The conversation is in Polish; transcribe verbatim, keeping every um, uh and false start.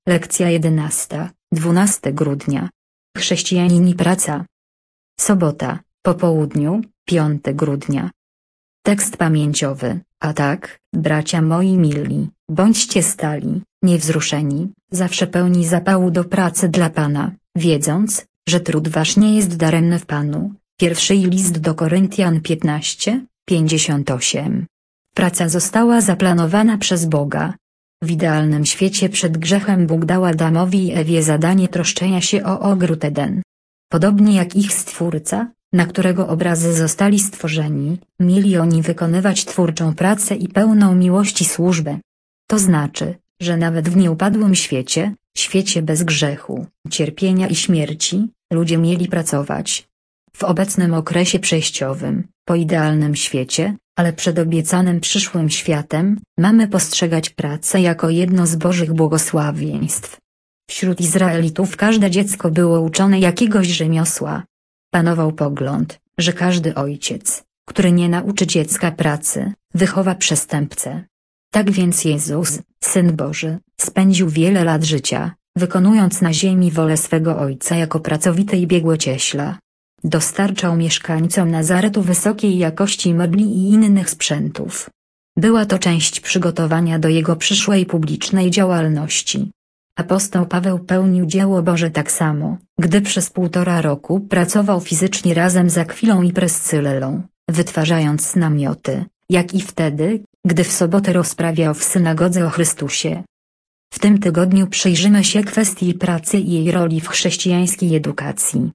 Lekcja jedenasta, dwunastego grudnia. Chrześcijanin i praca. Sobota, po południu, piątego grudnia. Tekst pamięciowy. A tak, bracia moi mili, bądźcie stali, niewzruszeni, zawsze pełni zapału do pracy dla Pana, wiedząc, że trud wasz nie jest daremny w Panu. Pierwszy list do Koryntian piętnaście, pięćdziesiąt osiem. Praca została zaplanowana przez Boga. W idealnym świecie przed grzechem Bóg dał Adamowi i Ewie zadanie troszczenia się o ogród Eden. Podobnie jak ich Stwórca, na którego obrazy zostali stworzeni, mieli oni wykonywać twórczą pracę i pełną miłości służbę. To znaczy, że nawet w nieupadłym świecie, świecie bez grzechu, cierpienia i śmierci, ludzie mieli pracować. W obecnym okresie przejściowym, po idealnym świecie, ale przed obiecanym przyszłym światem, mamy postrzegać pracę jako jedno z Bożych błogosławieństw. Wśród Izraelitów każde dziecko było uczone jakiegoś rzemiosła. Panował pogląd, że każdy ojciec, który nie nauczy dziecka pracy, wychowa przestępcę. Tak więc Jezus, Syn Boży, spędził wiele lat życia, wykonując na ziemi wolę swego Ojca jako pracowity i biegły cieśla. Dostarczał mieszkańcom Nazaretu wysokiej jakości mebli i innych sprzętów. Była to część przygotowania do jego przyszłej publicznej działalności. Apostoł Paweł pełnił dzieło Boże tak samo, gdy przez półtora roku pracował fizycznie razem z Akwilą i Pryscylą, wytwarzając namioty, jak i wtedy, gdy w sobotę rozprawiał w synagodze o Chrystusie. W tym tygodniu przyjrzymy się kwestii pracy i jej roli w chrześcijańskiej edukacji.